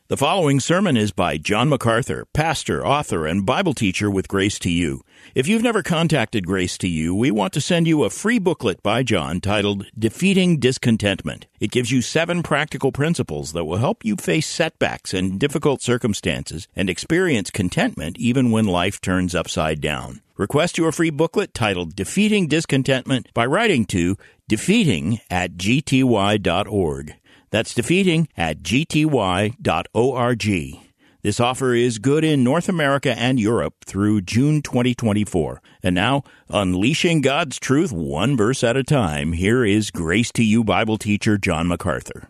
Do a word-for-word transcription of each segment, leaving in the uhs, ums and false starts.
The following sermon is by John MacArthur, pastor, author, and Bible teacher with Grace to You. If you've never contacted Grace to You, we want to send you a free booklet by John titled Defeating Discontentment. It gives you seven practical principles that will help you face setbacks and difficult circumstances and experience contentment even when life turns upside down. Request your free booklet titled Defeating Discontentment by writing to defeating at g t y dot org. That's defeating at g t y dot org. This offer is good in North America and Europe through June twenty twenty-four. And now, unleashing God's truth one verse at a time, here is Grace to You Bible teacher John MacArthur.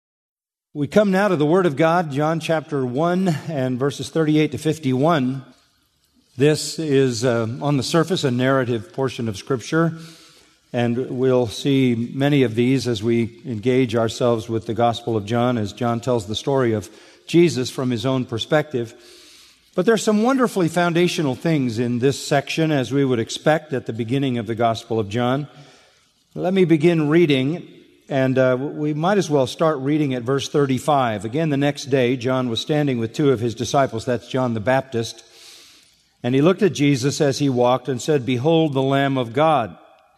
We come now to the Word of God, John chapter one and verses thirty-eight to fifty-one. This is, uh, on the surface, a narrative portion of Scripture. And we'll see many of these as we engage ourselves with the Gospel of John, as John tells the story of Jesus from his own perspective. But there are some wonderfully foundational things in this section, as we would expect at the beginning of the Gospel of John. Let me begin reading, and uh, we might as well start reading at verse thirty-five. Again, the next day, John was standing with two of his disciples. That's John the Baptist. And he looked at Jesus as he walked and said, "Behold the Lamb of God."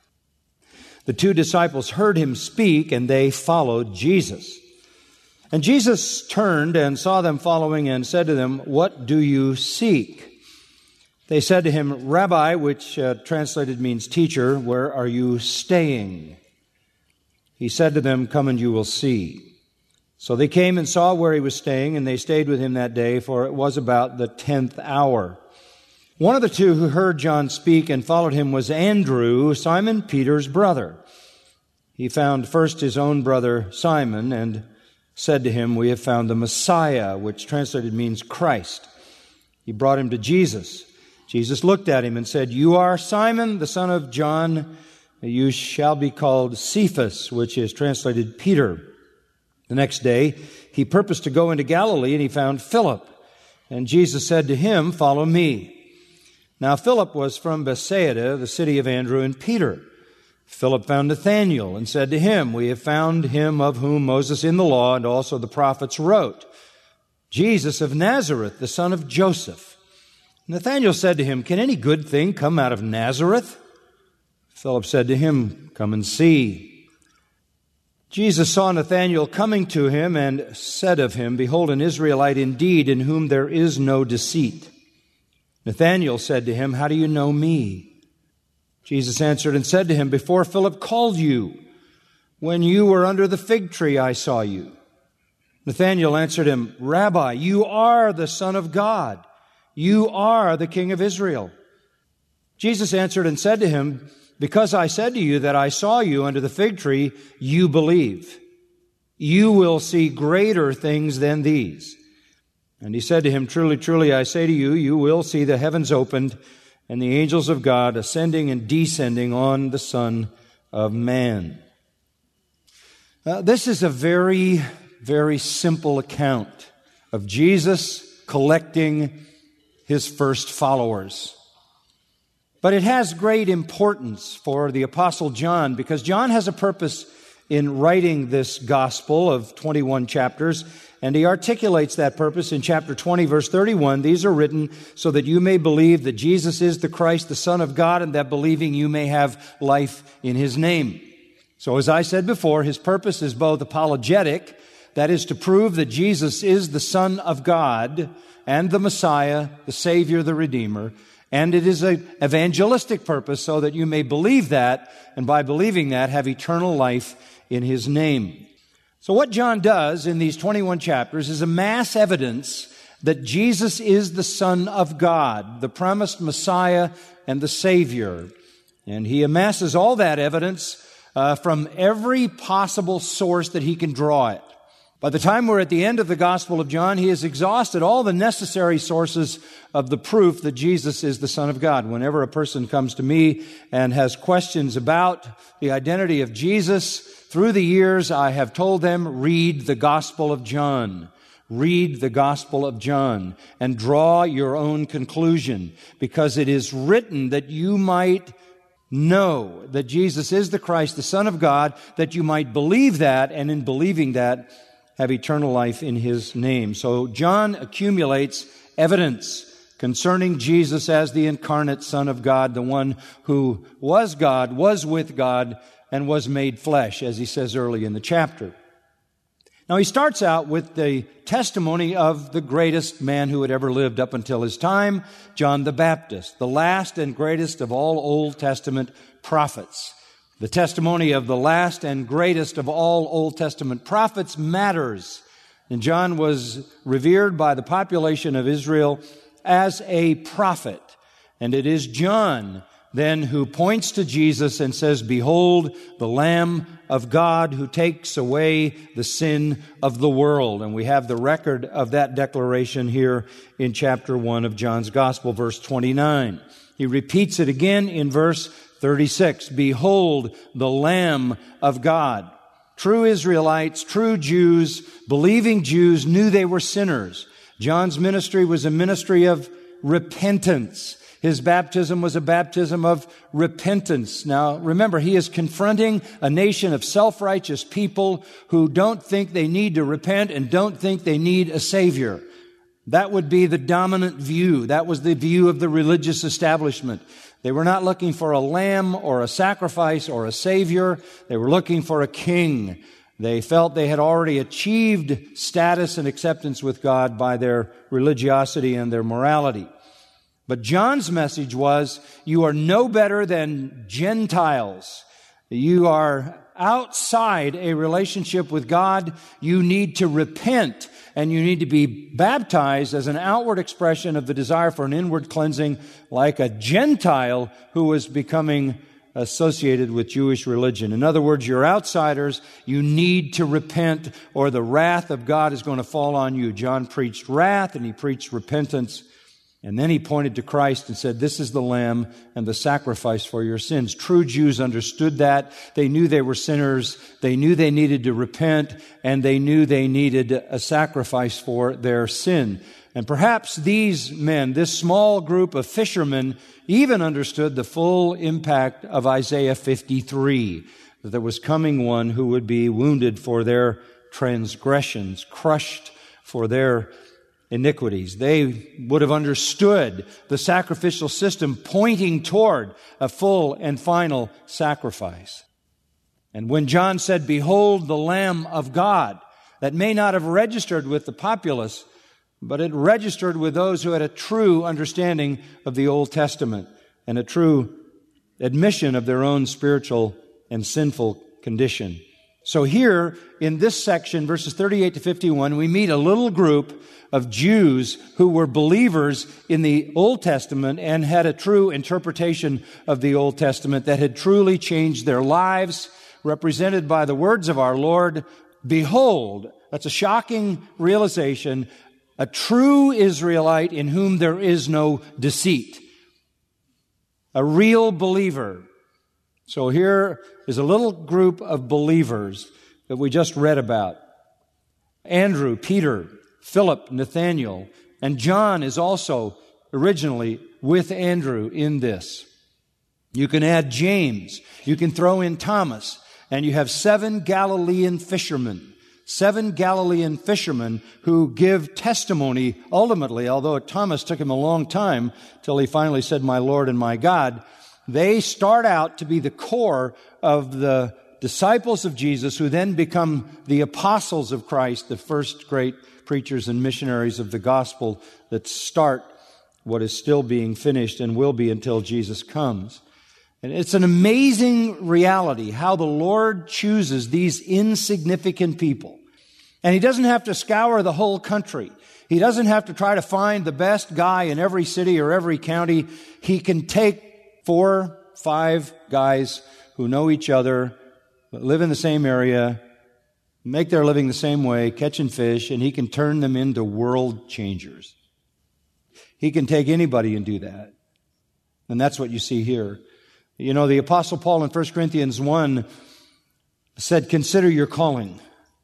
The two disciples heard him speak, and they followed Jesus. And Jesus turned and saw them following and said to them, "What do you seek?" They said to him, "Rabbi," which uh, translated means teacher, "where are you staying?" He said to them, "Come and you will see." So they came and saw where he was staying, and they stayed with him that day, for it was about the tenth hour. One of the two who heard John speak and followed him was Andrew, Simon Peter's brother. He found first his own brother Simon and said to him, "We have found the Messiah," which translated means Christ. He brought him to Jesus. Jesus looked at him and said, "You are Simon, the son of John. You shall be called Cephas," which is translated Peter. The next day, he purposed to go into Galilee, and he found Philip. And Jesus said to him, "Follow me." Now Philip was from Bethsaida, the city of Andrew and Peter. Philip found Nathanael and said to him, "We have found him of whom Moses in the law and also the prophets wrote, Jesus of Nazareth, the son of Joseph." Nathanael said to him, "Can any good thing come out of Nazareth?" Philip said to him, "Come and see." Jesus saw Nathanael coming to him and said of him, "Behold, an Israelite indeed, in whom there is no deceit." Nathanael said to him, "How do you know me?" Jesus answered and said to him, "Before Philip called you, when you were under the fig tree, I saw you." Nathanael answered him, "Rabbi, you are the Son of God. You are the King of Israel." Jesus answered and said to him, "Because I said to you that I saw you under the fig tree, you believe. You will see greater things than these." And he said to him, "Truly, truly, I say to you, you will see the heavens opened and the angels of God ascending and descending on the Son of Man." Uh, this is a very, very simple account of Jesus collecting his first followers. But it has great importance for the Apostle John, because John has a purpose in writing this gospel of twenty-one chapters, and he articulates that purpose in chapter twenty, verse thirty-one. "These are written so that you may believe that Jesus is the Christ, the Son of God, and that believing you may have life in His name." So as I said before, his purpose is both apologetic, that is to prove that Jesus is the Son of God and the Messiah, the Savior, the Redeemer, and it is an evangelistic purpose so that you may believe that, and by believing that, have eternal life in His name. So what John does in these twenty-one chapters is amass evidence that Jesus is the Son of God, the promised Messiah and the Savior. And he amasses all that evidence uh, from every possible source that he can draw it. By the time we're at the end of the Gospel of John, he has exhausted all the necessary sources of the proof that Jesus is the Son of God. Whenever a person comes to me and has questions about the identity of Jesus, through the years I have told them, read the Gospel of John. Read the Gospel of John and draw your own conclusion, because it is written that you might know that Jesus is the Christ, the Son of God, that you might believe that, and in believing that, have eternal life in His name. So John accumulates evidence concerning Jesus as the incarnate Son of God, the one who was God, was with God, and was made flesh, as he says early in the chapter. Now he starts out with the testimony of the greatest man who had ever lived up until his time, John the Baptist, the last and greatest of all Old Testament prophets. The testimony of the last and greatest of all Old Testament prophets matters. And John was revered by the population of Israel as a prophet. And it is John then who points to Jesus and says, "Behold, the Lamb of God who takes away the sin of the world." And we have the record of that declaration here in chapter one of John's Gospel, verse twenty-nine. He repeats it again in verse thirty-six. "Behold, the Lamb of God." True Israelites, true Jews, believing Jews knew they were sinners. John's ministry was a ministry of repentance. His baptism was a baptism of repentance. Now, remember, he is confronting a nation of self-righteous people who don't think they need to repent and don't think they need a Savior. That would be the dominant view. That was the view of the religious establishment. They were not looking for a lamb or a sacrifice or a Savior. They were looking for a king. They felt they had already achieved status and acceptance with God by their religiosity and their morality. But John's message was, you are no better than Gentiles. You are outside a relationship with God. You need to repent, and you need to be baptized as an outward expression of the desire for an inward cleansing, like a Gentile who was becoming associated with Jewish religion. In other words, you're outsiders. You need to repent, or the wrath of God is going to fall on you. John preached wrath, and he preached repentance. And then he pointed to Christ and said, "This is the Lamb and the sacrifice for your sins." True Jews understood that. They knew they were sinners. They knew they needed to repent, and they knew they needed a sacrifice for their sin. And perhaps these men, this small group of fishermen, even understood the full impact of Isaiah fifty-three, that there was coming one who would be wounded for their transgressions, crushed for their iniquities. They would have understood the sacrificial system pointing toward a full and final sacrifice. And when John said, "Behold, the Lamb of God," that may not have registered with the populace, but it registered with those who had a true understanding of the Old Testament and a true admission of their own spiritual and sinful condition. So here, in this section, verses thirty-eight to fifty-one, we meet a little group of Jews who were believers in the Old Testament and had a true interpretation of the Old Testament that had truly changed their lives, represented by the words of our Lord, "Behold," that's a shocking realization, "a true Israelite in whom there is no deceit." A real believer. So here is a little group of believers that we just read about. Andrew, Peter, Philip, Nathaniel, and John is also originally with Andrew in this. You can add James, you can throw in Thomas, and you have seven Galilean fishermen. Seven Galilean fishermen who give testimony ultimately, although Thomas took him a long time till he finally said, "My Lord and my God." They start out to be the core of the disciples of Jesus, who then become the apostles of Christ, the first great preachers and missionaries of the gospel that start what is still being finished and will be until Jesus comes. And it's an amazing reality how the Lord chooses these insignificant people. And He doesn't have to scour the whole country. He doesn't have to try to find the best guy in every city or every county. He can take four, five guys who know each other, live in the same area, make their living the same way, catching fish, and He can turn them into world changers. He can take anybody and do that. And that's what you see here. You know, the Apostle Paul in First Corinthians one said, "Consider your calling.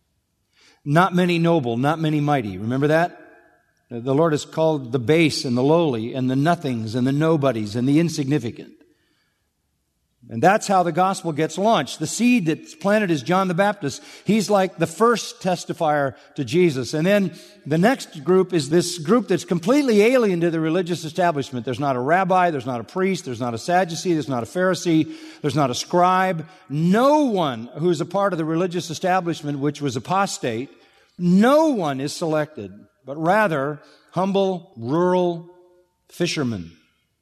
Not many noble, not many mighty." Remember that? The Lord has called the base and the lowly and the nothings and the nobodies and the insignificant. And that's how the gospel gets launched. The seed that's planted is John the Baptist. He's like the first testifier to Jesus. And then the next group is this group that's completely alien to the religious establishment. There's not a rabbi, there's not a priest, there's not a Sadducee, there's not a Pharisee, there's not a scribe. No one who's a part of the religious establishment, which was apostate, no one is selected, but rather humble, rural fishermen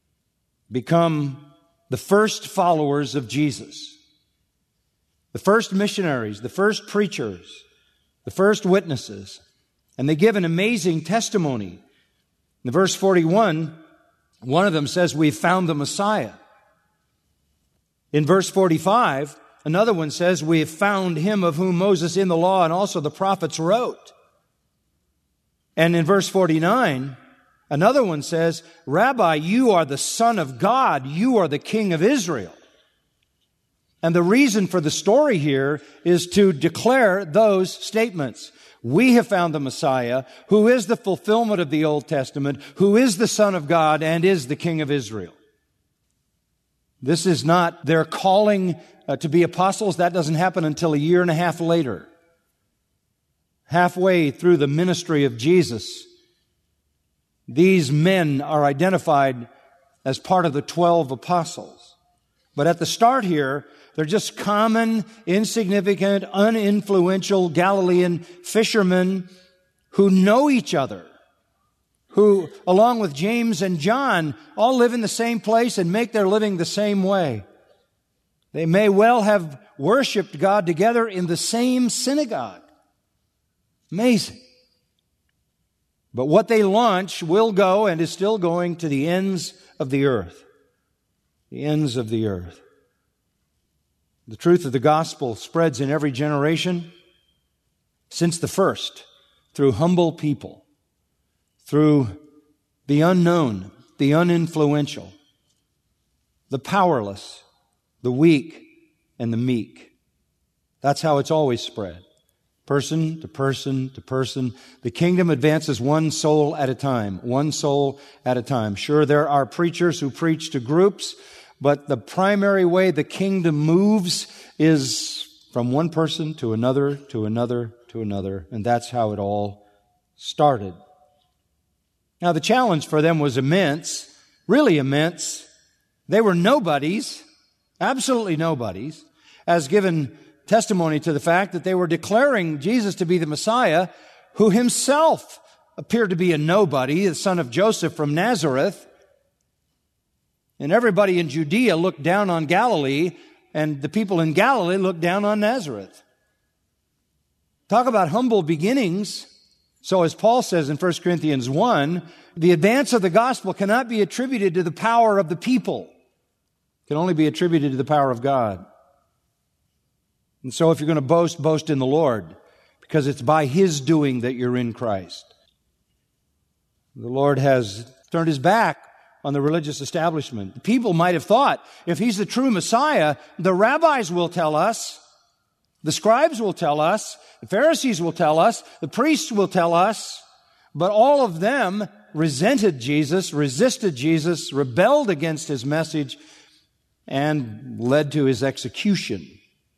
become the first followers of Jesus, the first missionaries, the first preachers, the first witnesses. And they give an amazing testimony. In verse forty-one, one of them says, "We've found the Messiah." In verse forty-five, another one says, "We have found him of whom Moses in the law and also the prophets wrote." And in verse forty-nine, another one says, "Rabbi, you are the Son of God. You are the King of Israel." And the reason for the story here is to declare those statements. We have found the Messiah, who is the fulfillment of the Old Testament, who is the Son of God and is the King of Israel. This is not their calling uh, to be apostles. That doesn't happen until a year and a half later. Halfway through the ministry of Jesus, these men are identified as part of the twelve apostles. But at the start here, they're just common, insignificant, uninfluential Galilean fishermen who know each other, who, along with James and John, all live in the same place and make their living the same way. They may well have worshiped God together in the same synagogue. Amazing. But what they launch will go and is still going to the ends of the earth. The ends of the earth. The truth of the gospel spreads in every generation since the first, through humble people, through the unknown, the uninfluential, the powerless, the weak, and the meek. That's how it's always spread. Person to person to person. The kingdom advances one soul at a time. One soul at a time. Sure, there are preachers who preach to groups, but the primary way the kingdom moves is from one person to another, to another, to another. And that's how it all started. Now, the challenge for them was immense, really immense. They were nobodies, absolutely nobodies, as given testimony to the fact that they were declaring Jesus to be the Messiah, who himself appeared to be a nobody, the son of Joseph from Nazareth. And everybody in Judea looked down on Galilee, and the people in Galilee looked down on Nazareth. Talk about humble beginnings. So as Paul says in First Corinthians one, the advance of the gospel cannot be attributed to the power of the people. It can only be attributed to the power of God. And so if you're going to boast, boast in the Lord, because it's by His doing that you're in Christ. The Lord has turned His back on the religious establishment. The people might have thought, if He's the true Messiah, the rabbis will tell us, the scribes will tell us, the Pharisees will tell us, the priests will tell us, but all of them resented Jesus, resisted Jesus, rebelled against His message, and led to His execution.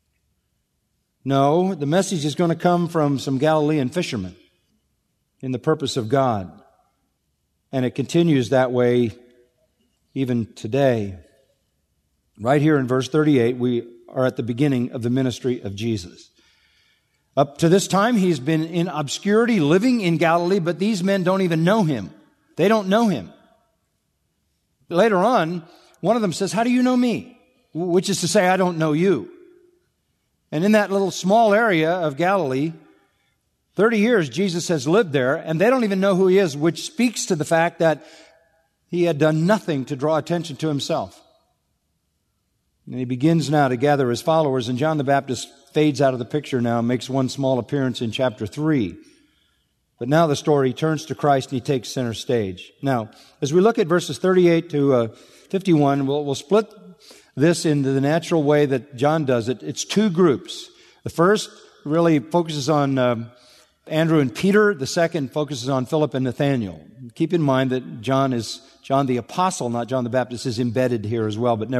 No, the message is going to come from some Galilean fishermen in the purpose of God. And it continues that way even today. Right here in verse thirty-eight, we are at the beginning of the ministry of Jesus. Up to this time, He's been in obscurity, living in Galilee, but these men don't even know Him. They don't know Him. Later on, one of them says, "How do you know me?" Which is to say, I don't know you. And in that little small area of Galilee, thirty years Jesus has lived there, and they don't even know who He is, which speaks to the fact that He had done nothing to draw attention to Himself. And He begins now to gather His followers, and John the Baptist fades out of the picture now and makes one small appearance in chapter three. But now the story turns to Christ and He takes center stage. Now, as we look at verses thirty-eight to uh, fifty-one, we'll, we'll split this into the natural way that John does it. It's two groups. The first really focuses on um, Andrew and Peter. The second focuses on Philip and Nathanael. Keep in mind that John is John the Apostle, not John the Baptist, is embedded here as well, but never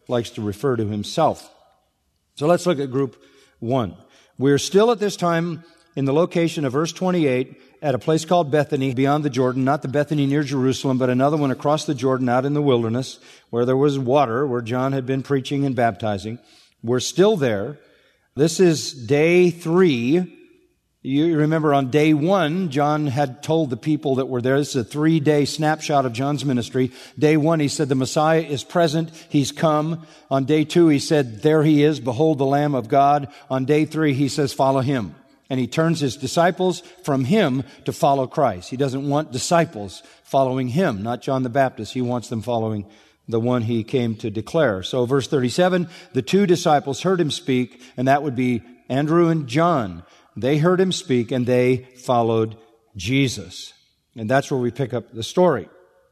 likes to refer to himself. So let's look at group one. We're still at this time in the location of verse twenty-eight at a place called Bethany beyond the Jordan, not the Bethany near Jerusalem, but another one across the Jordan out in the wilderness where there was water, where John had been preaching and baptizing. We're still there. This is day three. You remember on day one, John had told the people that were there, this is a three-day snapshot of John's ministry. Day one, he said, the Messiah is present. He's come. On day two, he said, there he is. Behold the Lamb of God. On day three, he says, follow him. And he turns his disciples from him to follow Christ. He doesn't want disciples following him, not John the Baptist. He wants them following the one he came to declare. So verse thirty-seven, the two disciples heard him speak, and that would be Andrew and John. They heard him speak, and they followed Jesus. And that's where we pick up the story.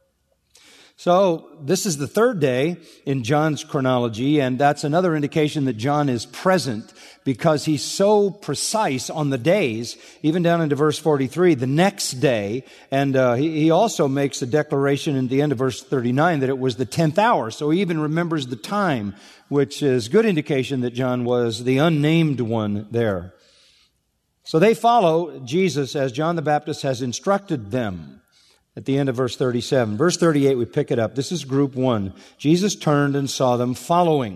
So this is the third day in John's chronology, and that's another indication that John is present because he's so precise on the days, even down into verse forty-three, the next day. And uh, he, he also makes a declaration in the end of verse thirty-nine that it was the tenth hour. So he even remembers the time, which is good indication that John was the unnamed one there. So they follow Jesus as John the Baptist has instructed them. At the end of verse thirty-seven. Verse thirty-eight, we pick it up. This is group one. Jesus turned and saw them following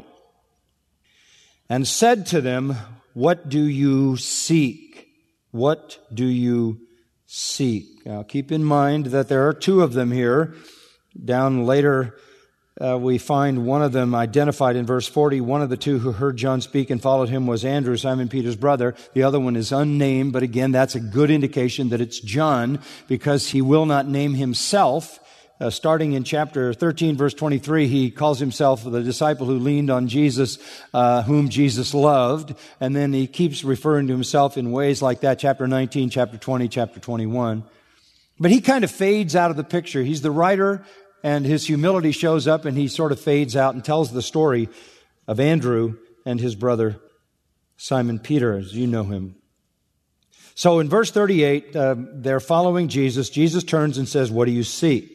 and said to them, what do you seek? What do you seek? Now keep in mind that there are two of them here. Down later, uh, we find one of them identified in verse forty. One of the two who heard John speak and followed him was Andrew, Simon Peter's brother. The other one is unnamed, but again, that's a good indication that it's John because he will not name himself. Uh, starting in chapter thirteen, verse twenty-three, he calls himself the disciple who leaned on Jesus, uh, whom Jesus loved. And then he keeps referring to himself in ways like that, chapter nineteen, chapter twenty, chapter twenty-one. But he kind of fades out of the picture. He's the writer, and his humility shows up, and he sort of fades out and tells the story of Andrew and his brother Simon Peter, as you know him. So in verse thirty-eight, uh, they're following Jesus. Jesus turns and says, what do you seek?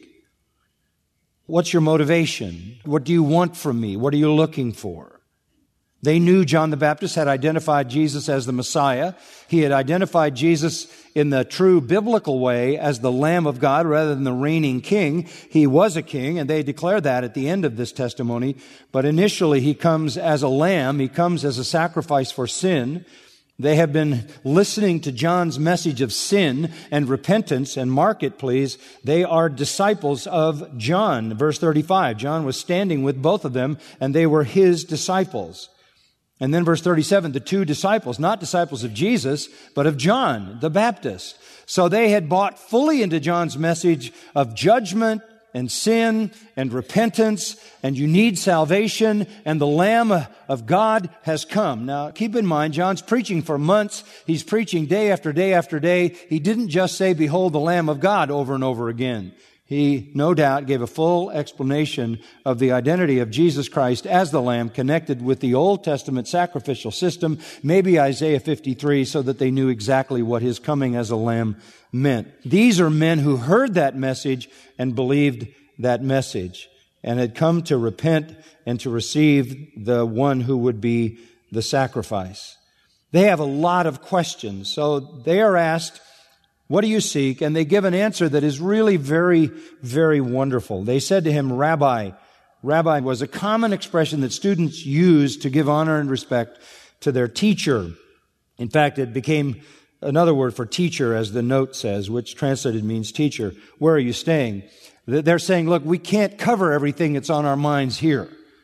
What's your motivation? What do you want from me? What are you looking for? They knew John the Baptist had identified Jesus as the Messiah. He had identified Jesus in the true biblical way as the Lamb of God rather than the reigning king. He was a king, and they declare that at the end of this testimony. But initially, he comes as a lamb. He comes as a sacrifice for sin. They have been listening to John's message of sin and repentance, and mark it, please, they are disciples of John. Verse thirty-five, John was standing with both of them, and they were his disciples. And then verse thirty-seven, the two disciples, not disciples of Jesus, but of John the Baptist. So they had bought fully into John's message of judgment and sin and repentance, and you need salvation, and the Lamb of God has come. Now, keep in mind, John's preaching for months. He's preaching day after day after day. He didn't just say, behold the Lamb of God over and over again. He, no doubt, gave a full explanation of the identity of Jesus Christ as the Lamb connected with the Old Testament sacrificial system, maybe Isaiah fifty-three, so that they knew exactly what his coming as a Lamb meant. These are men who heard that message and believed that message and had come to repent and to receive the one who would be the sacrifice. They have a lot of questions. So they are asked, what do you seek? And they give an answer that is really very, very wonderful. They said to him, Rabbi. Rabbi was a common expression that students used to give honor and respect to their teacher. In fact, it became another word for teacher, as the note says, which translated means teacher. Where are you staying? They're saying, look, we can't cover everything that's on our minds here.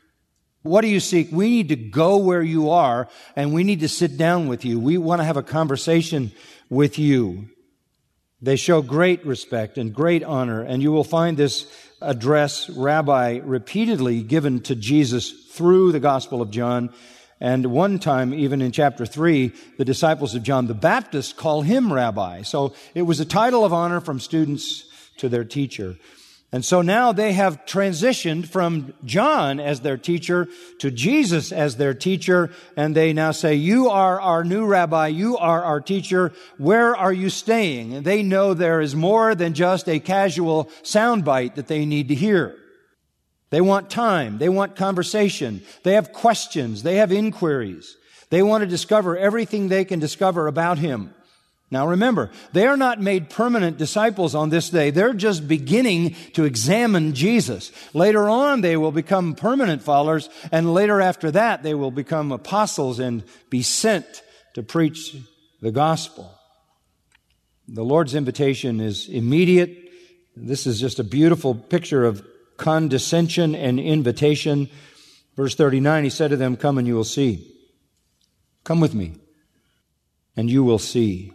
What do you seek? We need to go where you are, and we need to sit down with you. We want to have a conversation with you. They show great respect and great honor, and you will find this address, Rabbi, repeatedly given to Jesus through the Gospel of John. And one time, even in chapter three, the disciples of John the Baptist call him Rabbi. So it was a title of honor from students to their teacher. And so now they have transitioned from John as their teacher to Jesus as their teacher, and they now say, you are our new rabbi, you are our teacher, where are you staying? And they know there is more than just a casual soundbite that they need to hear. They want time. They want conversation. They have questions. They have inquiries. They want to discover everything they can discover about Him. Now remember, they are not made permanent disciples on this day. They're just beginning to examine Jesus. Later on, they will become permanent followers, and later after that, they will become apostles and be sent to preach the gospel. The Lord's invitation is immediate. This is just a beautiful picture of condescension and invitation. Verse thirty-nine, He said to them, "Come and you will see." Come with me, and you will see.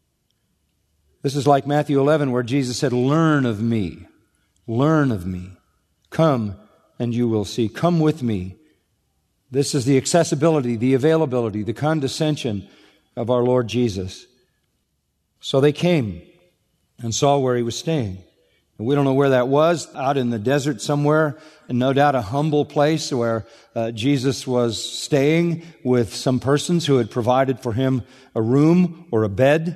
This is like Matthew eleven, where Jesus said, "Learn of me. Learn of me. Come, and you will see." Come with me. This is the accessibility, the availability, the condescension of our Lord Jesus. So they came and saw where He was staying. We don't know where that was, out in the desert somewhere, and no doubt a humble place where uh, Jesus was staying with some persons who had provided for Him a room or a bed.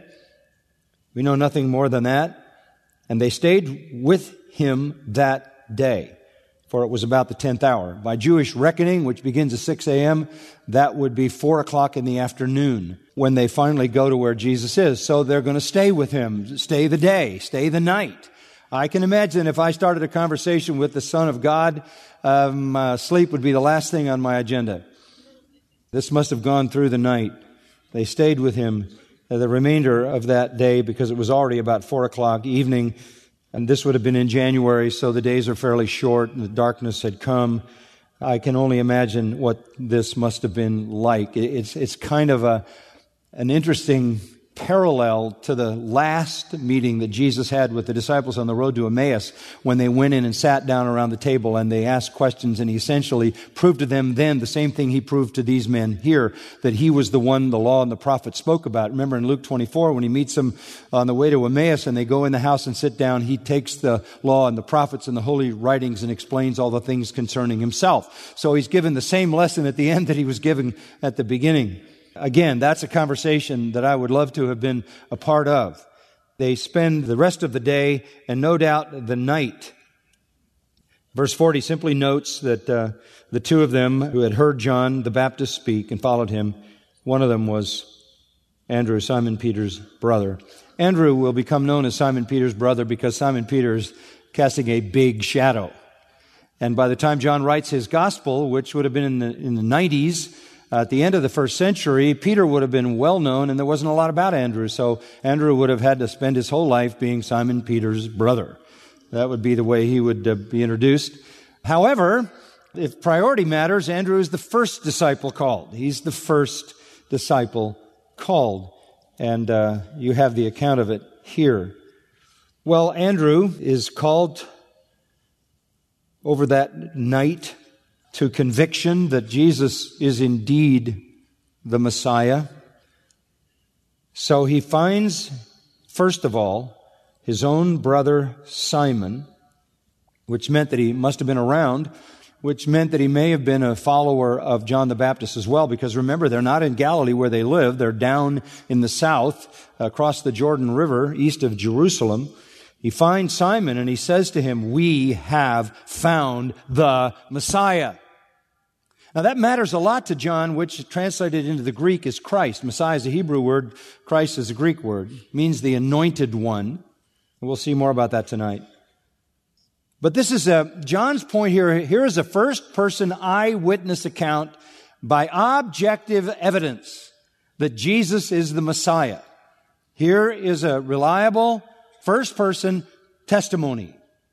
We know nothing more than that. And they stayed with Him that day, for it was about the tenth hour. By Jewish reckoning, which begins at six a.m., that would be four o'clock in the afternoon when they finally go to where Jesus is. So they're going to stay with Him, stay the day, stay the night. I can imagine if I started a conversation with the Son of God, um, uh, sleep would be the last thing on my agenda. This must have gone through the night. They stayed with Him uh, the remainder of that day because it was already about four o'clock evening, and this would have been in January, so the days are fairly short, and the darkness had come. I can only imagine what this must have been like. It's, it's kind of a, an interesting parallel to the last meeting that Jesus had with the disciples on the road to Emmaus, when they went in and sat down around the table and they asked questions, and He essentially proved to them then the same thing He proved to these men here, that He was the one the law and the prophets spoke about. Remember in Luke twenty-four, when He meets them on the way to Emmaus and they go in the house and sit down, He takes the law and the prophets and the holy writings and explains all the things concerning Himself. So He's given the same lesson at the end that He was giving at the beginning. Again, that's a conversation that I would love to have been a part of. They spend the rest of the day and no doubt the night. Verse forty simply notes that uh, the two of them who had heard John the Baptist speak and followed him, one of them was Andrew, Simon Peter's brother. Andrew will become known as Simon Peter's brother because Simon Peter is casting a big shadow. And by the time John writes his gospel, which would have been in the, in the nineties, at the end of the first century, Peter would have been well known, and there wasn't a lot about Andrew. So Andrew would have had to spend his whole life being Simon Peter's brother. That would be the way he would uh, be introduced. However, if priority matters, Andrew is the first disciple called. He's the first disciple called. And uh, you have the account of it here. Well, Andrew is called over that night to conviction that Jesus is indeed the Messiah. So he finds, first of all, his own brother Simon, which meant that he must have been around, which meant that he may have been a follower of John the Baptist as well, because remember, they're not in Galilee where they live. They're down in the south, across the Jordan River, east of Jerusalem. He finds Simon and he says to him, "We have found the Messiah." Now that matters a lot to John, which translated into the Greek is Christ. Messiah is a Hebrew word. Christ is a Greek word. It means the anointed one. We'll see more about that tonight. But this is a, John's point here. Here is a first-person eyewitness account by objective evidence that Jesus is the Messiah. Here is a reliable first-person testimony.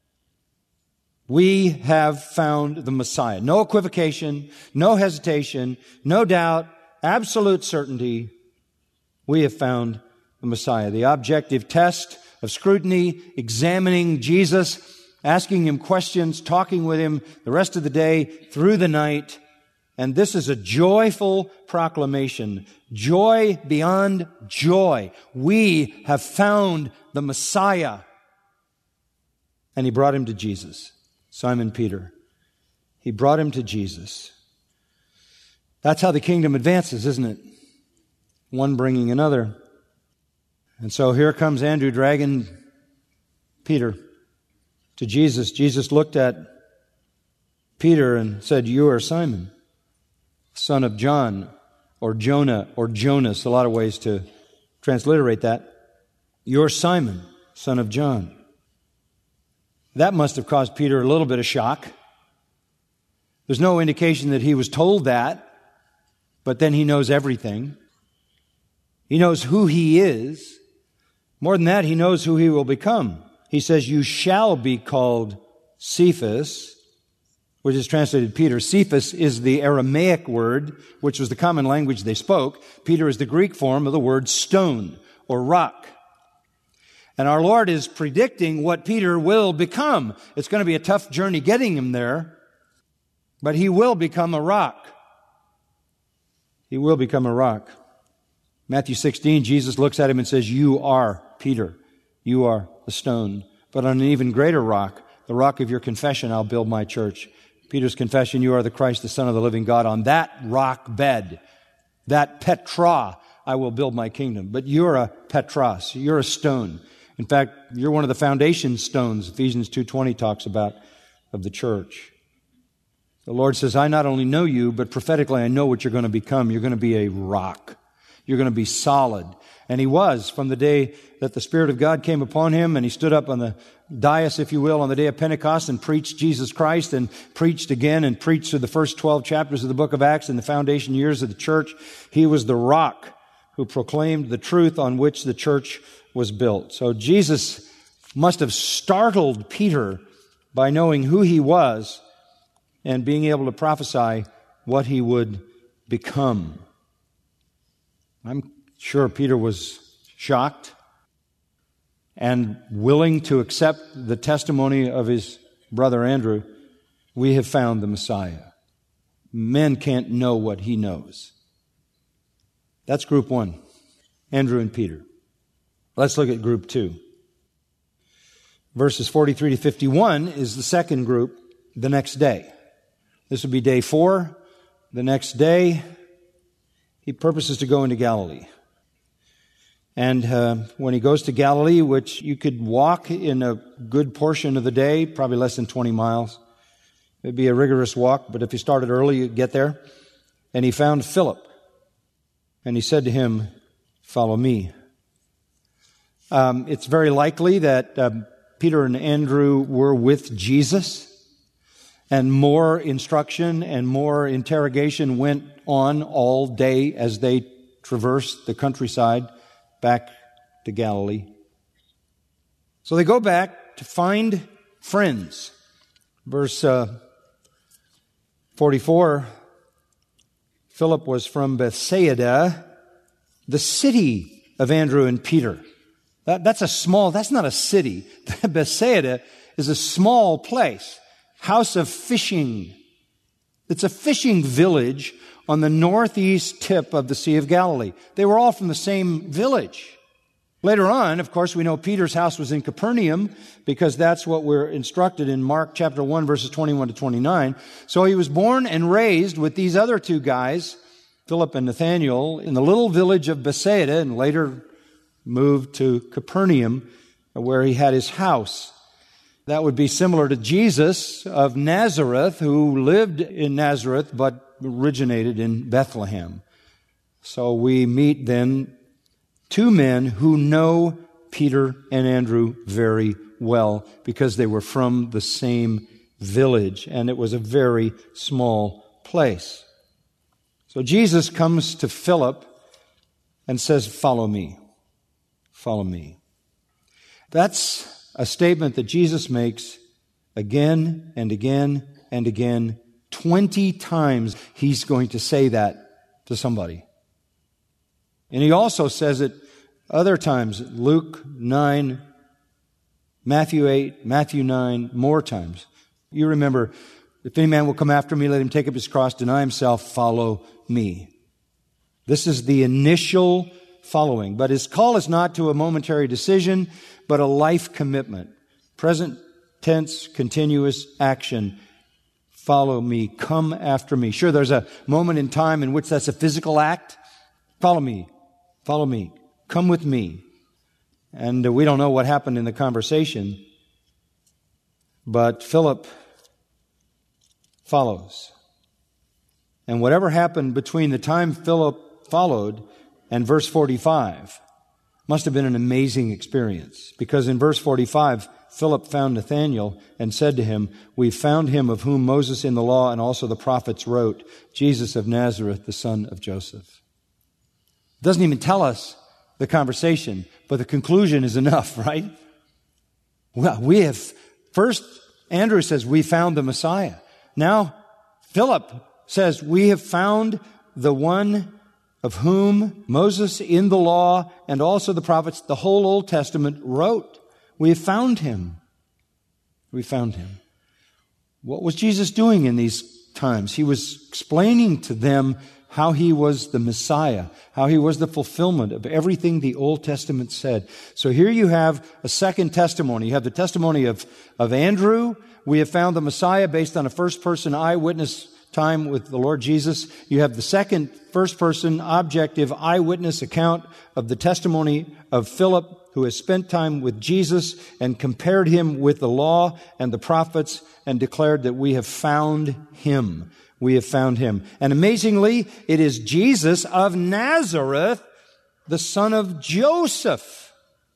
We have found the Messiah. No equivocation, no hesitation, no doubt, absolute certainty. We have found the Messiah. The objective test of scrutiny, examining Jesus, asking Him questions, talking with Him the rest of the day, through the night. And this is a joyful proclamation. Joy beyond joy. We have found the Messiah. And He brought him to Jesus. Simon Peter. He brought him to Jesus. That's how the kingdom advances, isn't it? One bringing another. And so here comes Andrew dragging Peter to Jesus. Jesus looked at Peter and said, "You are Simon, son of John," or Jonah, or Jonas, a lot of ways to transliterate that. "You're Simon, son of John." That must have caused Peter a little bit of shock. There's no indication that he was told that, but then he knows everything. He knows who he is. More than that, he knows who he will become. He says, "You shall be called Cephas," which is translated Peter. Cephas is the Aramaic word, which was the common language they spoke. Peter is the Greek form of the word stone or rock. And our Lord is predicting what Peter will become. It's going to be a tough journey getting him there, but he will become a rock. He will become a rock. Matthew sixteen, Jesus looks at him and says, "You are Peter. You are the stone. But on an even greater rock, the rock of your confession, I'll build my church." Peter's confession, "You are the Christ, the Son of the living God. On that rock bed, that Petra, I will build my kingdom." But you're a Petros. You're a stone. In fact, you're one of the foundation stones Ephesians two twenty talks about of the church. The Lord says, "I not only know you, but prophetically I know what you're going to become. You're going to be a rock. You're going to be solid." And he was from the day that the Spirit of God came upon him, and he stood up on the dais, if you will, on the day of Pentecost and preached Jesus Christ and preached again and preached through the first twelve chapters of the book of Acts in the foundation years of the church. He was the rock who proclaimed the truth on which the church was built. So Jesus must have startled Peter by knowing who he was and being able to prophesy what he would become. I'm sure Peter was shocked and willing to accept the testimony of his brother Andrew. We have found the Messiah. Men can't know what he knows. That's group one, Andrew and Peter. Let's look at group two. Verses forty-three to fifty-one is the second group, the next day. This would be day four. The next day, he purposes to go into Galilee. And uh, when he goes to Galilee, which you could walk in a good portion of the day, probably less than twenty miles. It'd be a rigorous walk, but if you started early, you'd get there. And he found Philip. And he said to him, "Follow me." Um, it's very likely that um, Peter and Andrew were with Jesus, and more instruction and more interrogation went on all day as they traversed the countryside back to Galilee. So they go back to find friends. Verse uh, forty-four, Philip was from Bethsaida, the city of Andrew and Peter. That, that's a small, that's not a city. Bethsaida is a small place, house of fishing. It's a fishing village on the northeast tip of the Sea of Galilee. They were all from the same village. Later on, of course, we know Peter's house was in Capernaum because that's what we're instructed in Mark chapter one, verses twenty-one to twenty-nine. So he was born and raised with these other two guys, Philip and Nathanael, in the little village of Bethsaida, and later moved to Capernaum, where he had his house. That would be similar to Jesus of Nazareth, who lived in Nazareth but originated in Bethlehem. So we meet then two men who know Peter and Andrew very well because they were from the same village, and it was a very small place. So Jesus comes to Philip and says, "Follow me. Follow me." That's a statement that Jesus makes again and again and again. Twenty times he's going to say that to somebody. And he also says it other times, Luke nine, Matthew eight, Matthew nine, more times. You remember, "If any man will come after me, let him take up his cross, deny himself, follow me." This is the initial following. But his call is not to a momentary decision, but a life commitment. Present tense, continuous action. Follow me. Come after me. Sure, there's a moment in time in which that's a physical act. Follow me. Follow me. Come with me. And uh, we don't know what happened in the conversation, but Philip follows. And whatever happened between the time Philip followed and verse forty-five must have been an amazing experience. Because in verse forty-five, Philip found Nathanael and said to him, "We found him of whom Moses in the law and also the prophets wrote, Jesus of Nazareth, the son of Joseph." It doesn't even tell us the conversation, but the conclusion is enough, right? Well, we have, first Andrew says, "We found the Messiah." Now, Philip says, "We have found the one of whom Moses in the law and also the prophets, the whole Old Testament, wrote." We have found him. We found him. What was Jesus doing in these times? He was explaining to them how he was the Messiah, how he was the fulfillment of everything the Old Testament said. So here you have a second testimony. You have the testimony of, of Andrew. We have found the Messiah based on a first-person eyewitness time with the Lord Jesus. You have the second first-person objective eyewitness account of the testimony of Philip, who has spent time with Jesus and compared him with the law and the prophets and declared that we have found him. We have found him. And amazingly, it is Jesus of Nazareth, the son of Joseph.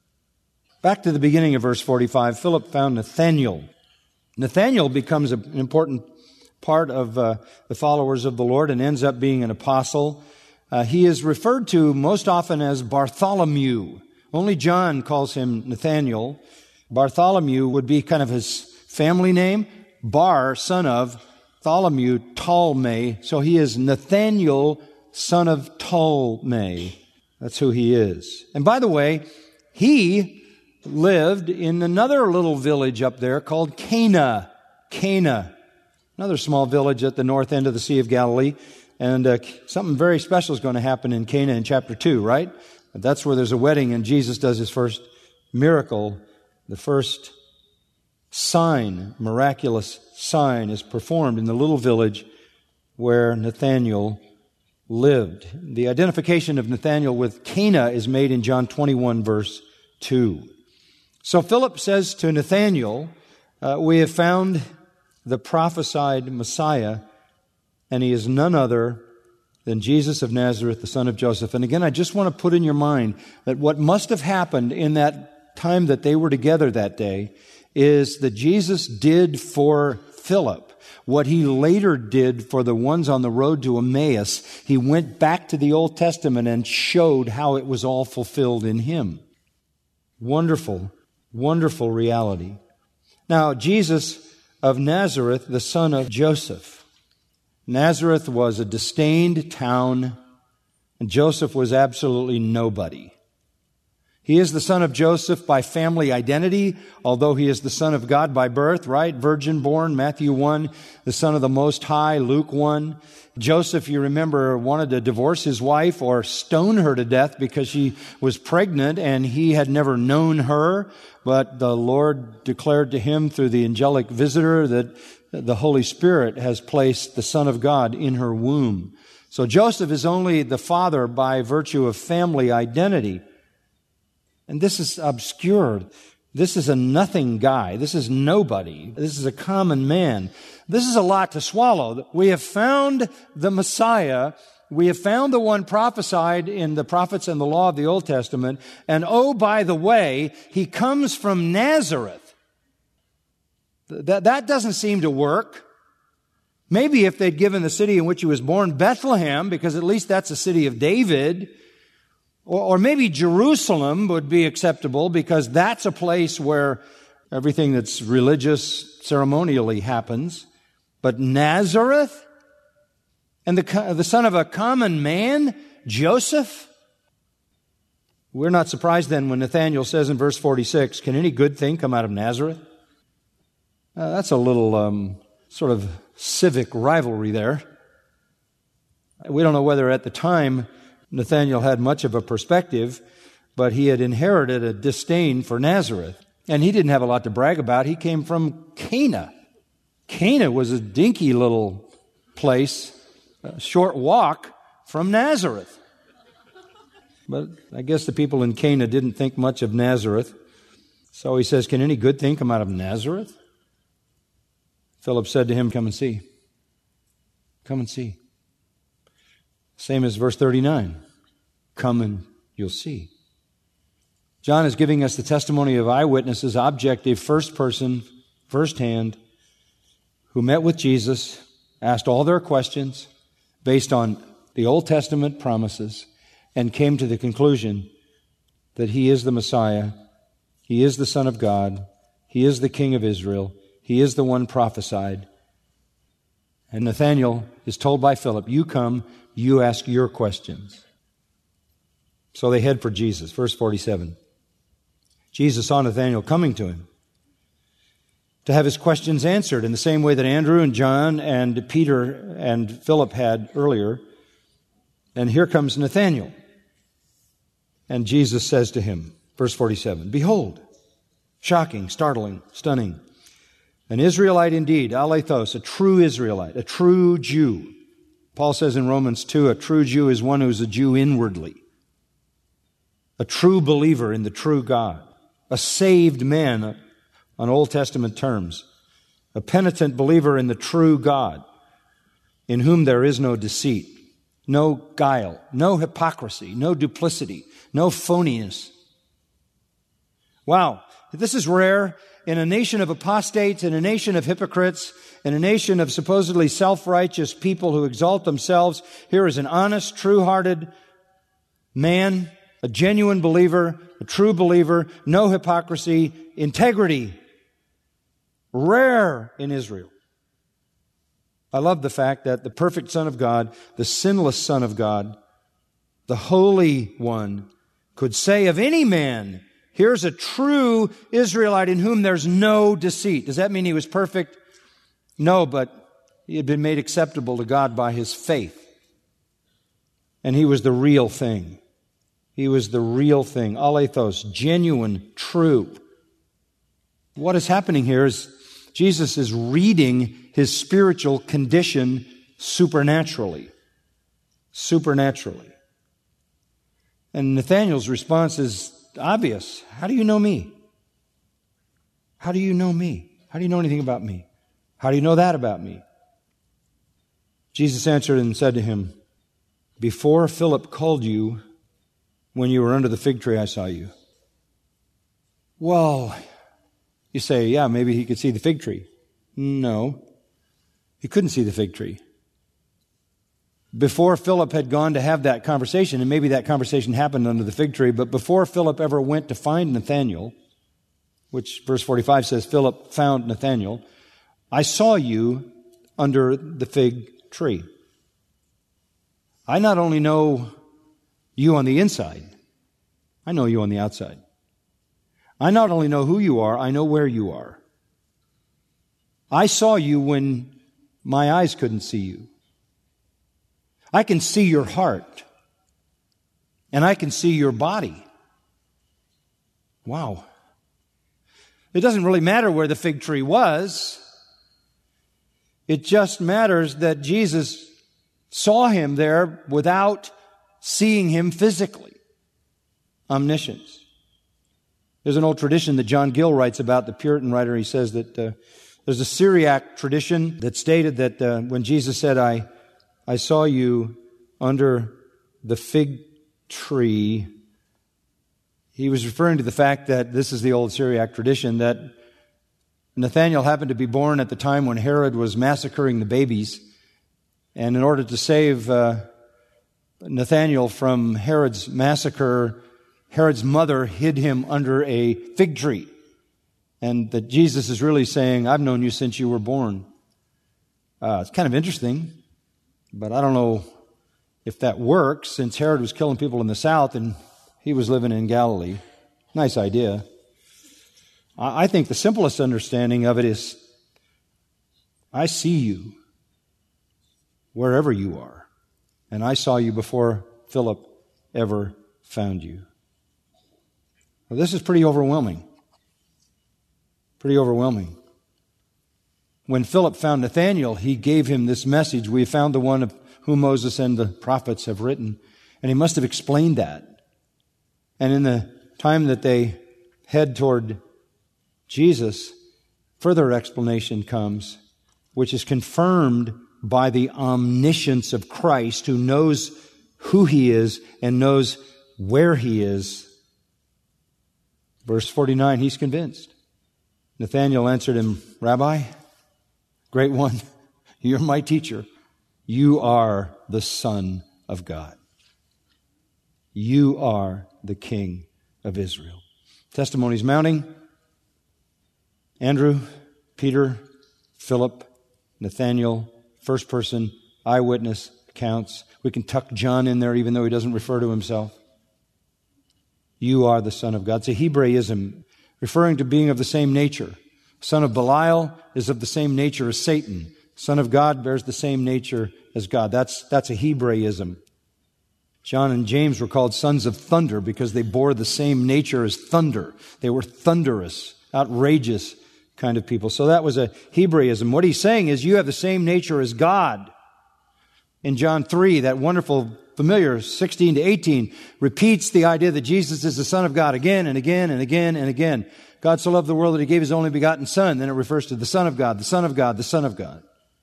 Back to the beginning of verse forty-five, Philip found Nathanael. Nathanael becomes an important part of uh, the followers of the Lord and ends up being an apostle. Uh, he is referred to most often as Bartholomew. Only John calls him Nathanael. Bartholomew would be kind of his family name. Bar, son of, Tholomew, Ptolemy. So he is Nathanael, son of Ptolemy. That's who he is. And by the way, he lived in another little village up there called Cana. Cana. Another small village at the north end of the Sea of Galilee. And uh, something very special is going to happen in Cana in chapter two, right? That's where there's a wedding and Jesus does his first miracle. The first sign, miraculous sign, is performed in the little village where Nathanael lived. The identification of Nathanael with Cana is made in John twenty-one, verse two. So Philip says to Nathanael, uh, we have found the prophesied Messiah, and he is none other than Jesus of Nazareth, the son of Joseph. And again, I just want to put in your mind that what must have happened in that time that they were together that day is that Jesus did for Philip what he later did for the ones on the road to Emmaus. He went back to the Old Testament and showed how it was all fulfilled in him. Wonderful, wonderful reality. Now, Jesus of Nazareth, the son of Joseph. Nazareth was a disdained town, and Joseph was absolutely nobody. He is the son of Joseph by family identity, although he is the son of God by birth, right? Virgin born, Matthew one, the son of the Most High, Luke one. Joseph, you remember, wanted to divorce his wife or stone her to death because she was pregnant and he had never known her, but the Lord declared to him through the angelic visitor that the Holy Spirit has placed the Son of God in her womb. So Joseph is only the father by virtue of family identity. And this is obscure. This is a nothing guy. This is nobody. This is a common man. This is a lot to swallow. We have found the Messiah. We have found the one prophesied in the prophets and the law of the Old Testament. And oh, by the way, he comes from Nazareth. That, that doesn't seem to work. Maybe if they'd given the city in which he was born Bethlehem, because at least that's a city of David, or, or maybe Jerusalem would be acceptable because that's a place where everything that's religious ceremonially happens. But Nazareth? And the, the son of a common man, Joseph? We're not surprised then when Nathanael says in verse forty-six, "Can any good thing come out of Nazareth?" Uh, that's a little um, sort of civic rivalry there. We don't know whether at the time Nathanael had much of a perspective, but he had inherited a disdain for Nazareth. And he didn't have a lot to brag about. He came from Cana. Cana was a dinky little place, a short walk from Nazareth. But I guess the people in Cana didn't think much of Nazareth. So he says, "Can any good thing come out of Nazareth?" Philip said to him, "Come and see." Come and see. Same as verse thirty-nine. Come and you'll see. John is giving us the testimony of eyewitnesses, objective, first person, first hand, who met with Jesus, asked all their questions based on the Old Testament promises, and came to the conclusion that He is the Messiah, He is the Son of God, He is the King of Israel, He is the one prophesied. And Nathanael is told by Philip, you come, you ask your questions. So they head for Jesus. Verse forty-seven. Jesus saw Nathanael coming to him to have his questions answered in the same way that Andrew and John and Peter and Philip had earlier. And here comes Nathanael. And Jesus says to him, verse forty-seven, behold, shocking, startling, stunning, an Israelite indeed, aleithos, a true Israelite, a true Jew. Paul says in Romans two, a true Jew is one who is a Jew inwardly, a true believer in the true God, a saved man on Old Testament terms, a penitent believer in the true God, in whom there is no deceit, no guile, no hypocrisy, no duplicity, no phoniness. Wow, this is rare. In a nation of apostates, in a nation of hypocrites, in a nation of supposedly self-righteous people who exalt themselves, here is an honest, true-hearted man, a genuine believer, a true believer, no hypocrisy, integrity. Rare in Israel. I love the fact that the perfect Son of God, the sinless Son of God, the Holy One, could say of any man, here's a true Israelite in whom there's no deceit. Does that mean he was perfect? No, but he had been made acceptable to God by his faith. And he was the real thing. He was the real thing. Aleithos, genuine, true. What is happening here is Jesus is reading his spiritual condition supernaturally. Supernaturally. And Nathanael's response is obvious. How do you know me? How do you know me? How do you know anything about me? How do you know that about me? Jesus answered and said to him, before Philip called you, when you were under the fig tree, I saw you. Well, you say, yeah, maybe he could see the fig tree. No, he couldn't see the fig tree. Before Philip had gone to have that conversation, and maybe that conversation happened under the fig tree, but before Philip ever went to find Nathanael, which verse forty-five says Philip found Nathanael, I saw you under the fig tree. I not only know you on the inside, I know you on the outside. I not only know who you are, I know where you are. I saw you when my eyes couldn't see you. I can see your heart. And I can see your body. Wow. It doesn't really matter where the fig tree was. It just matters that Jesus saw him there without seeing him physically. Omniscience. There's an old tradition that John Gill writes about, the Puritan writer. He says that uh, there's a Syriac tradition that stated that uh, when Jesus said, I, I saw you under the fig tree, he was referring to the fact that this is the old Syriac tradition, that Nathanael happened to be born at the time when Herod was massacring the babies. And in order to save uh, Nathanael from Herod's massacre, Herod's mother hid him under a fig tree. And that Jesus is really saying, I've known you since you were born. Uh, it's kind of interesting, but I don't know if that works, since Herod was killing people in the south and he was living in Galilee. Nice idea. I think the simplest understanding of it is, I see you wherever you are, and I saw you before Philip ever found you. Well, this is pretty overwhelming. Pretty overwhelming. When Philip found Nathanael, he gave him this message, we have found the one of whom Moses and the prophets have written. And he must have explained that. And in the time that they head toward Jesus, further explanation comes, which is confirmed by the omniscience of Christ, who knows who He is and knows where He is. Verse forty-nine, he's convinced. Nathanael answered him, Rabbi, great one, you're my teacher. You are the Son of God. You are the King of Israel. Testimonies mounting. Andrew, Peter, Philip, Nathanael, first person, eyewitness accounts. We can tuck John in there even though he doesn't refer to himself. You are the Son of God. It's a Hebraism referring to being of the same nature. Son of Belial is of the same nature as Satan. Son of God bears the same nature as God. That's, that's a Hebraism. John and James were called sons of thunder because they bore the same nature as thunder. They were thunderous, outrageous kind of people. So that was a Hebraism. What he's saying is you have the same nature as God. In John three, that wonderful familiar sixteen to eighteen repeats the idea that Jesus is the Son of God again and again and again and again. God so loved the world that He gave His only begotten Son. Then it refers to the Son of God, the Son of God, the Son of God.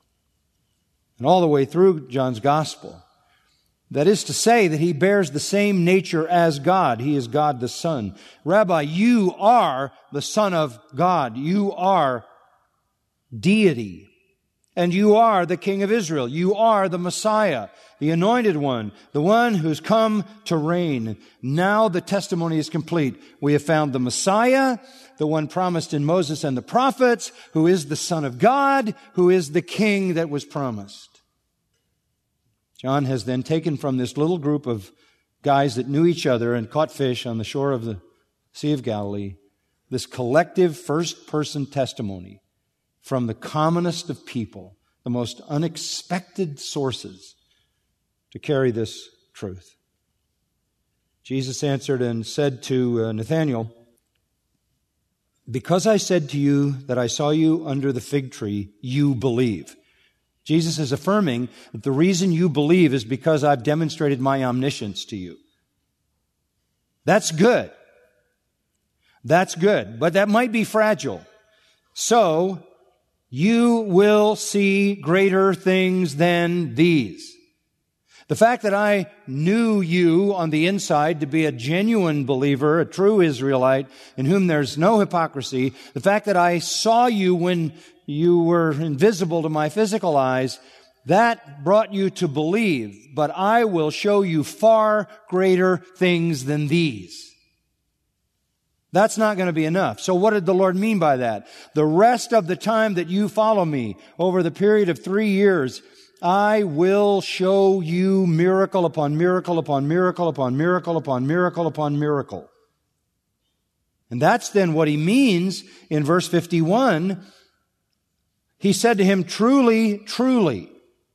And all the way through John's Gospel. That is to say that He bears the same nature as God. He is God the Son. Rabbi, you are the Son of God. You are deity. And you are the King of Israel. You are the Messiah, the Anointed One, the one who's come to reign. Now the testimony is complete. We have found the Messiah, the one promised in Moses and the prophets, who is the Son of God, who is the King that was promised. John has then taken from this little group of guys that knew each other and caught fish on the shore of the Sea of Galilee, this collective first-person testimony from the commonest of people, the most unexpected sources, to carry this truth. Jesus answered and said to Nathanael, because I said to you that I saw you under the fig tree, you believe. Jesus is affirming that the reason you believe is because I've demonstrated my omniscience to you. That's good. That's good. But that might be fragile. So, you will see greater things than these. The fact that I knew you on the inside to be a genuine believer, a true Israelite, in whom there's no hypocrisy, the fact that I saw you when you were invisible to my physical eyes, that brought you to believe. But I will show you far greater things than these. That's not going to be enough. So what did the Lord mean by that? The rest of the time that you follow me, over the period of three years, I will show you miracle upon miracle upon miracle upon miracle upon miracle upon miracle. And that's then what He means in verse fifty-one. He said to him, truly, truly.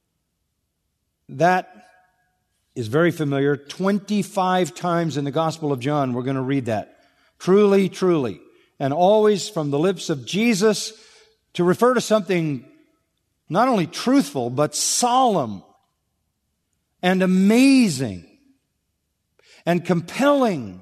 That is very familiar. twenty-five times in the Gospel of John, we're going to read that. Truly, truly. And always from the lips of Jesus to refer to something not only truthful, but solemn and amazing and compelling.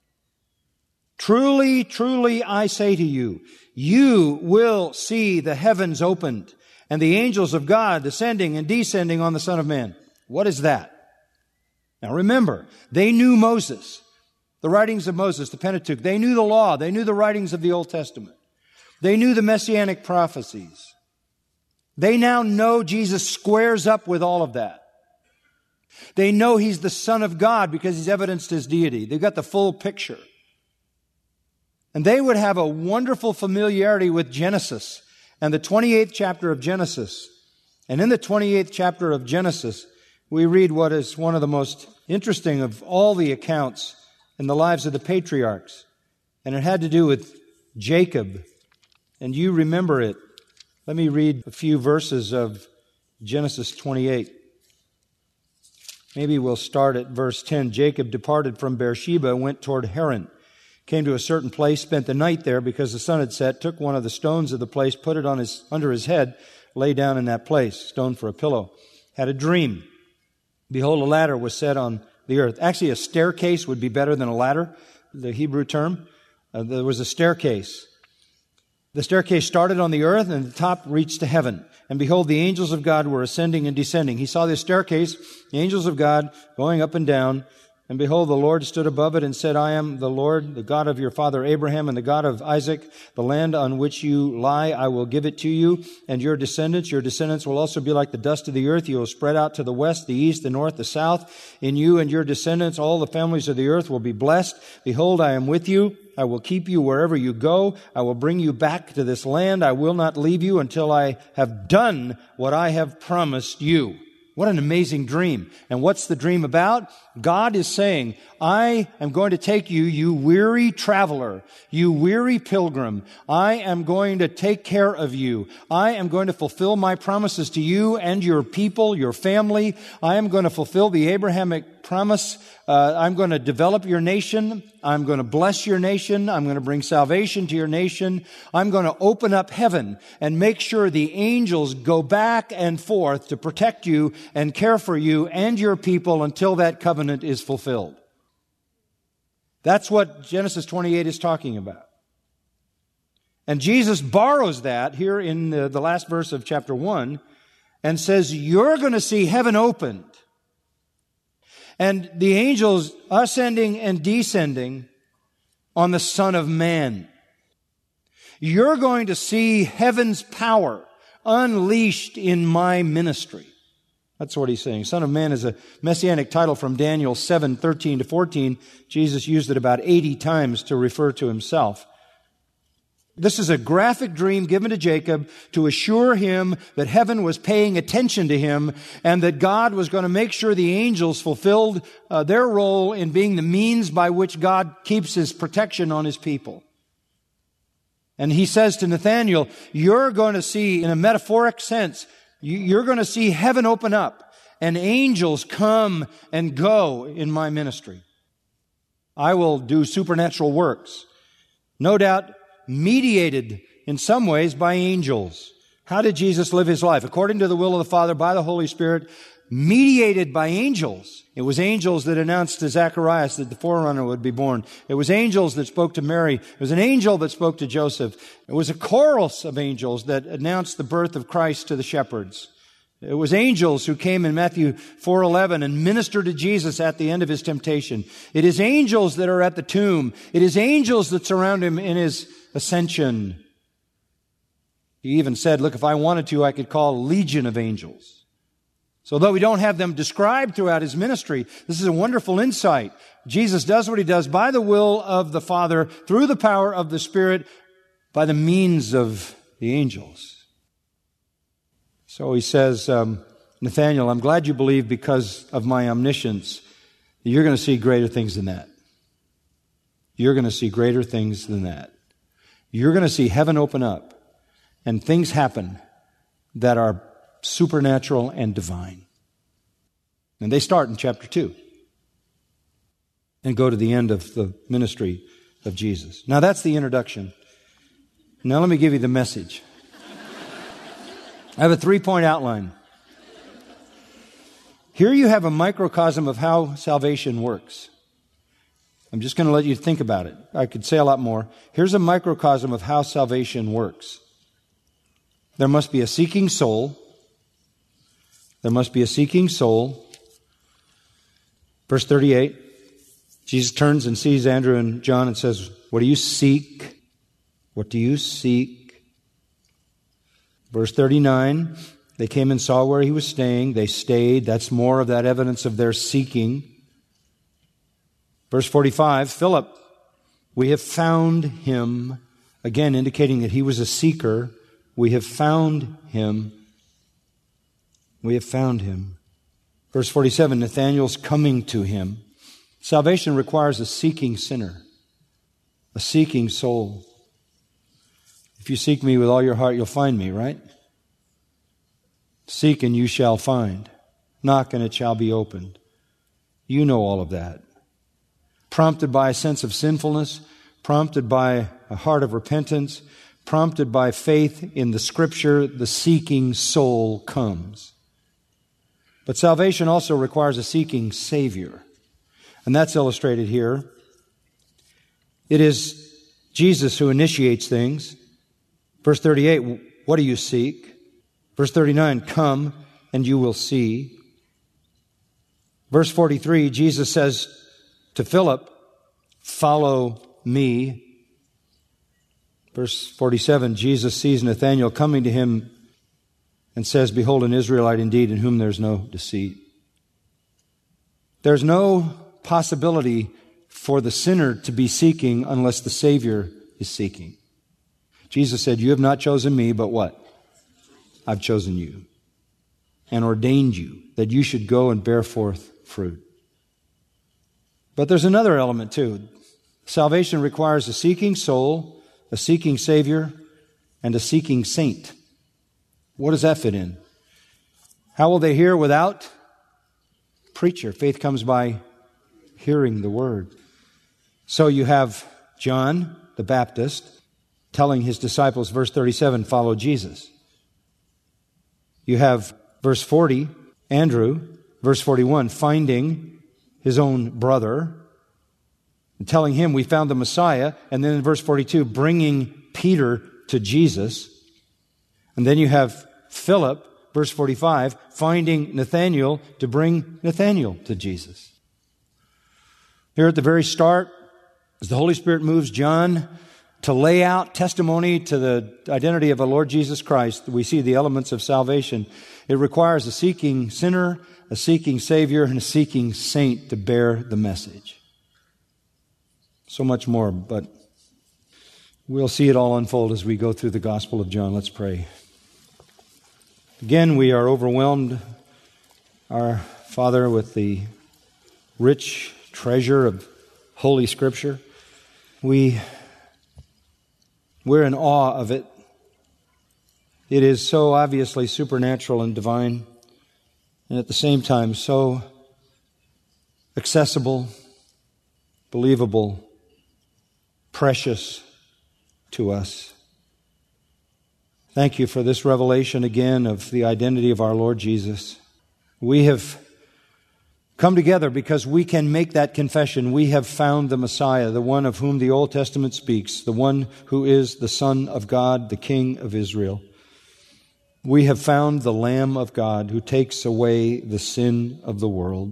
Truly, truly, I say to you, you will see the heavens opened and the angels of God descending and descending on the Son of Man. What is that? Now remember, they knew Moses. The writings of Moses, the Pentateuch. They knew the law. They knew the writings of the Old Testament. They knew the messianic prophecies. They now know Jesus squares up with all of that. They know He's the Son of God because He's evidenced His deity. They've got the full picture. And they would have a wonderful familiarity with Genesis and the twenty-eighth chapter of Genesis. And in the twenty-eighth chapter of Genesis, we read what is one of the most interesting of all the accounts in the lives of the patriarchs. And it had to do with Jacob. And you remember it. Let me read a few verses of Genesis twenty-eight. Maybe we'll start at verse ten. Jacob departed from Beersheba and went toward Haran. Came to a certain place, spent the night there because the sun had set, took one of the stones of the place, put it on his under his head, lay down in that place, stone for a pillow. Had a dream. Behold, a ladder was set on the earth. Actually, a staircase would be better than a ladder, the Hebrew term. Uh, there was a staircase. The staircase started on the earth, and the top reached to heaven. And behold, the angels of God were ascending and descending. He saw this staircase, the angels of God going up and down. And behold, the Lord stood above it and said, I am the Lord, the God of your father Abraham and the God of Isaac. The land on which you lie, I will give it to you and your descendants. Your descendants will also be like the dust of the earth. You will spread out to the west, the east, the north, the south. In you and your descendants, all the families of the earth will be blessed. Behold, I am with you. I will keep you wherever you go. I will bring you back to this land. I will not leave you until I have done what I have promised you. What an amazing dream. And what's the dream about? God is saying, I am going to take you, you weary traveler, you weary pilgrim. I am going to take care of you. I am going to fulfill my promises to you and your people, your family. I am going to fulfill the Abrahamic promise. Uh, I'm going to develop your nation. I'm going to bless your nation. I'm going to bring salvation to your nation. I'm going to open up heaven and make sure the angels go back and forth to protect you and care for you and your people until that covenant is fulfilled. That's what Genesis twenty-eight is talking about. And Jesus borrows that here in the, the last verse of chapter one and says, you're going to see heaven opened. And the angels ascending and descending on the Son of Man. You're going to see heaven's power unleashed in my ministry. That's what he's saying. Son of Man is a messianic title from Daniel seven, thirteen to fourteen. Jesus used it about eighty times to refer to himself. This is a graphic dream given to Jacob to assure him that heaven was paying attention to him and that God was going to make sure the angels fulfilled uh, their role in being the means by which God keeps his protection on his people. And he says to Nathanael, you're going to see, in a metaphoric sense, you're going to see heaven open up and angels come and go in my ministry. I will do supernatural works. No doubt, mediated in some ways by angels. How did Jesus live his life? According to the will of the Father, by the Holy Spirit, mediated by angels. It was angels that announced to Zacharias that the forerunner would be born. It was angels that spoke to Mary. It was an angel that spoke to Joseph. It was a chorus of angels that announced the birth of Christ to the shepherds. It was angels who came in Matthew four eleven and ministered to Jesus at the end of his temptation. It is angels that are at the tomb. It is angels that surround him in his ascension. He even said, look, if I wanted to, I could call a legion of angels. So though we don't have them described throughout his ministry, this is a wonderful insight. Jesus does what he does by the will of the Father, through the power of the Spirit, by the means of the angels. So he says, um, Nathanael, I'm glad you believe because of my omniscience. You're going to see greater things than that. You're going to see greater things than that. You're going to see heaven open up and things happen that are supernatural and divine. And they start in chapter two and go to the end of the ministry of Jesus. Now that's the introduction. Now let me give you the message. I have a three-point outline. Here you have a microcosm of how salvation works. I'm just going to let you think about it. I could say a lot more. Here's a microcosm of how salvation works. There must be a seeking soul. There must be a seeking soul. Verse thirty-eight, Jesus turns and sees Andrew and John and says, what do you seek? What do you seek? Verse thirty-nine, they came and saw where he was staying. They stayed. That's more of that evidence of their seeking. Verse forty-five, Philip, we have found him. Again, indicating that he was a seeker. We have found him. We have found him. Verse forty-seven, Nathanael's coming to him. Salvation requires a seeking sinner, a seeking soul. If you seek me with all your heart, you'll find me, right? Seek and you shall find. Knock and it shall be opened. You know all of that. Prompted by a sense of sinfulness, prompted by a heart of repentance, prompted by faith in the Scripture, the seeking soul comes. But salvation also requires a seeking Savior. And that's illustrated here. It is Jesus who initiates things. Verse thirty-eight, what do you seek? Verse thirty-nine, come and you will see. Verse forty-three, Jesus says to Philip, follow me. Verse forty-seven, Jesus sees Nathanael coming to him and says, behold, an Israelite indeed, in whom there's no deceit. There's no possibility for the sinner to be seeking unless the Savior is seeking. Jesus said, you have not chosen me, but what? I've chosen you and ordained you that you should go and bear forth fruit. But there's another element too. Salvation requires a seeking soul, a seeking Savior, and a seeking saint. What does that fit in? How will they hear without preacher? Faith comes by hearing the word. So you have John the Baptist telling his disciples, verse thirty-seven, follow Jesus. You have verse forty, Andrew, verse forty-one, finding his own brother and telling him, we found the Messiah. And then in verse forty-two, bringing Peter to Jesus. And then you have Philip, verse forty-five, finding Nathanael to bring Nathanael to Jesus. Here at the very start, as the Holy Spirit moves John to lay out testimony to the identity of our Lord Jesus Christ, we see the elements of salvation. It requires a seeking sinner, a seeking Savior, and a seeking saint to bear the message. So much more, but we'll see it all unfold as we go through the Gospel of John. Let's pray. Again, we are overwhelmed, our Father, with the rich treasure of Holy Scripture. We, we're in awe of it. It is so obviously supernatural and divine, and at the same time so accessible, believable, precious to us. Thank you for this revelation again of the identity of our Lord Jesus. We have come together because we can make that confession. We have found the Messiah, the one of whom the Old Testament speaks, the one who is the Son of God, the King of Israel. We have found the Lamb of God who takes away the sin of the world.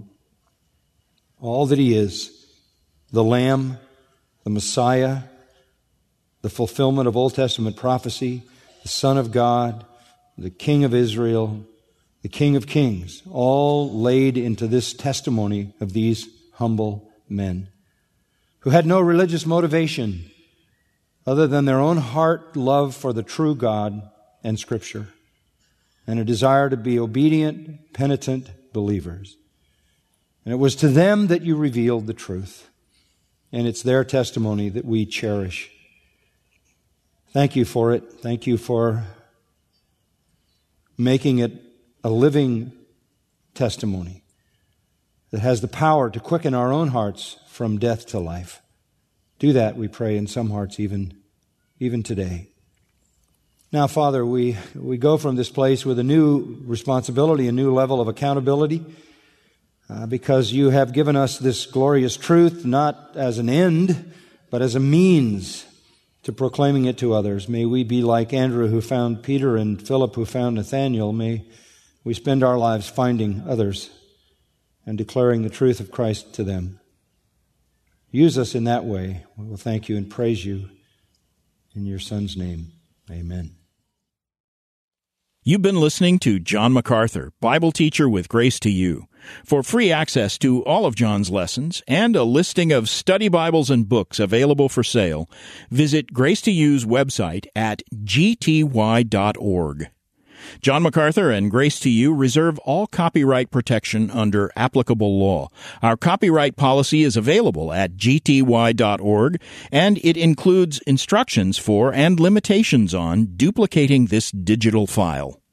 All that He is, the Lamb, the Messiah, the fulfillment of Old Testament prophecy, the Son of God, the King of Israel, the King of Kings, all laid into this testimony of these humble men who had no religious motivation other than their own heart love for the true God and Scripture and a desire to be obedient, penitent believers. And it was to them that you revealed the truth, and it's their testimony that we cherish. Thank you for it. Thank you for making it a living testimony that has the power to quicken our own hearts from death to life. Do that, we pray, in some hearts even, even today. Now, Father, we, we go from this place with a new responsibility, a new level of accountability, uh, because you have given us this glorious truth not as an end, but as a means to proclaiming it to others. May we be like Andrew who found Peter and Philip who found Nathanael. May we spend our lives finding others and declaring the truth of Christ to them. Use us in that way. We will thank you and praise you in your Son's name. Amen. You've been listening to John MacArthur, Bible teacher with Grace to You. For free access to all of John's lessons and a listing of study Bibles and books available for sale, visit Grace to You's website at g t y dot org. John MacArthur and Grace to You reserve all copyright protection under applicable law. Our copyright policy is available at g t y dot org, and it includes instructions for and limitations on duplicating this digital file.